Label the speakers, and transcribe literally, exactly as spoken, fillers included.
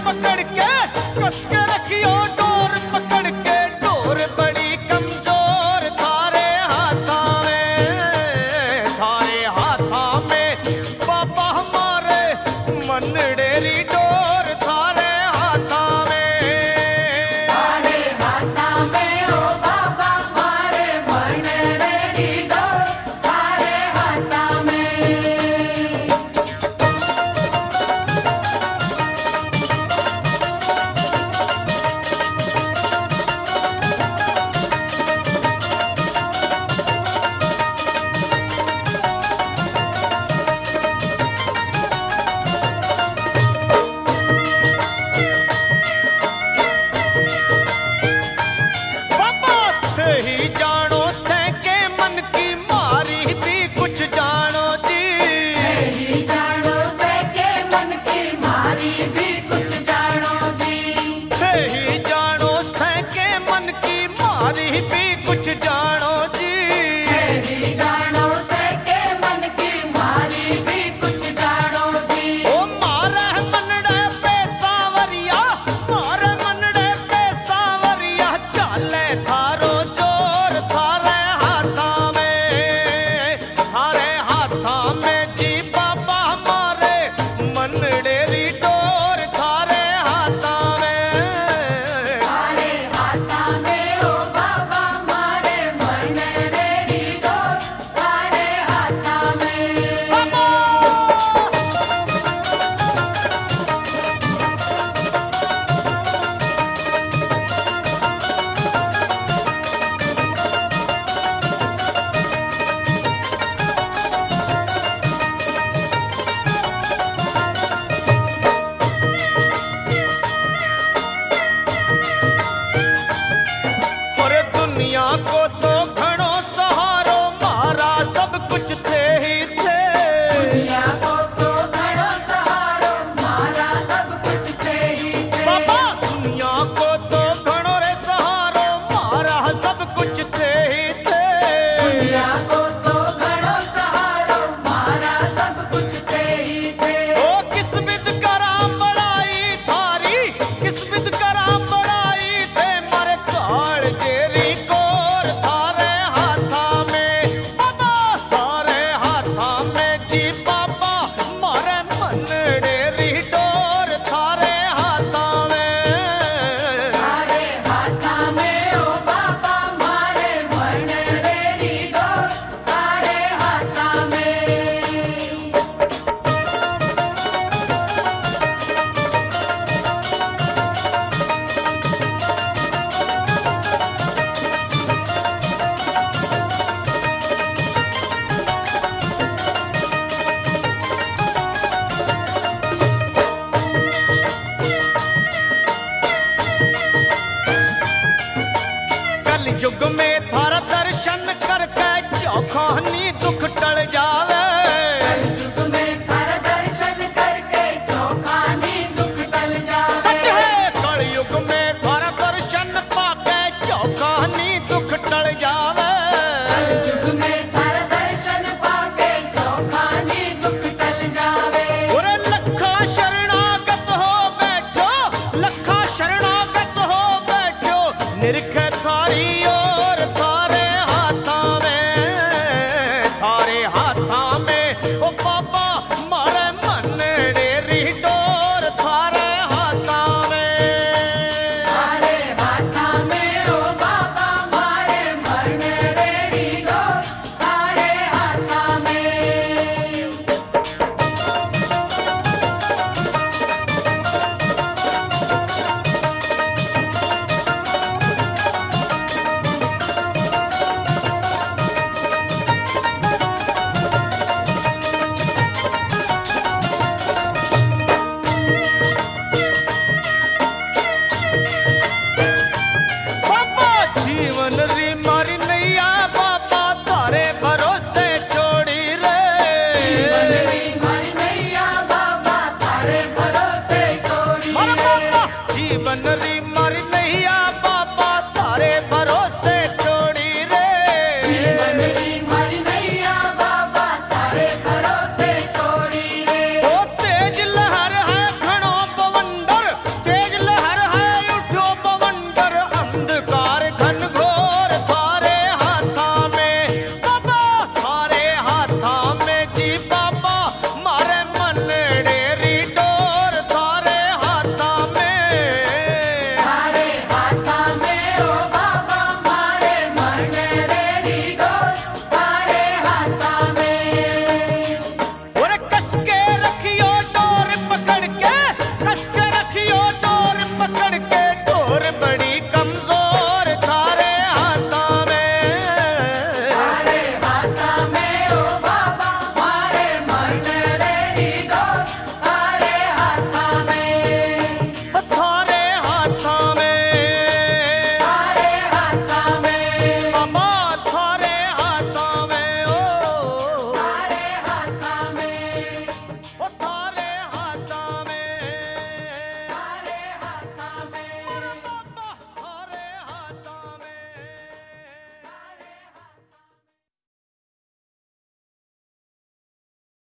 Speaker 1: पकड़ के कस के रखियो डोर पकड़ के, डोर बड़ी कमजोर थारे हाथा में, थारे हाथा में बाबा हमारे मनडेरी डोर थारे हाथा में,
Speaker 2: थारे हाथा में ओ बाबा मारे मनडेरी डोर थारे हाथा में।
Speaker 1: ही जानो सैके मन की मारी भी कुछ जानो जी,
Speaker 2: ही जानो सैके मन की मारी भी कुछ जानो जी,
Speaker 1: ही जानो सैके मन की मारी भी कुछ जानो जी,
Speaker 2: ही जानो सैके मन की मारी भी कुछ जानो जी।
Speaker 1: ओ मारे मनड़े पे सावरिया, मारे मनड़े पे सावरिया चाले थारो जोर थारे हाथा में, थारे हाथा में जी बाबा हमारे मनडेरी डोर थारे हाथा में,
Speaker 2: थारे हाथा में ओ बाबा मारे मनडेरी डोर थारे हाथा में।
Speaker 1: बाबा और दुनिया को तो घणो सहारो मारा सब कुछ थे ही थे,
Speaker 2: दुनिया को तो घणो सहारो मारा सब कुछ थे ही थे।
Speaker 1: बाबा दुनिया को तो घणो रे सहारो मारा सब कुछ थे ही थे,
Speaker 2: दुनिया को तो घणो सहारो मारा सब कुछ थे ही थे।
Speaker 1: ओ किस बिद करा बड़ाई थारी, किस बिद करा बड़ाई थे मारे काल जेरी गोर थारे हाथा में, बाबा थारे हाथा में जी बाबा मारे मनडेरी डोर थारे हाथा में,
Speaker 2: थारे हाथा में ओ बाबा मारे मनडेरी डोर थारे हाथा में।
Speaker 1: कल युग में थारा दर्शन करके चौखानी दुख टल जावे,
Speaker 2: कलयुग में थारा दर्शन करके चौखानी दुख टल जावे।
Speaker 1: सच है कल युग में थारा दर्शन पाके चौखानी दुख टल जावे,
Speaker 2: कलयुग में थारा दर्शन पाके चौखानी दुख टल जावे।
Speaker 1: और लखा शरणागत हो बैठो, लखा शरणागत हो बैठो निरख थारी और थारे हाथा में, थारे हाथा में ओ बाबा मारे मनडेरी डोर थारे हाथा में,
Speaker 2: थारे हाथा में ओ बाबा मारे मनडेरी डोर थारे हाथा में।
Speaker 1: बाबा जीवन री मारी नैया बाबा तारे भरोसे छोड़ी रे,
Speaker 2: जीवन री मारी नैया बाबा थारे भरोसे छोड़ी
Speaker 1: अरे
Speaker 2: रे।
Speaker 1: बाबा जीवन री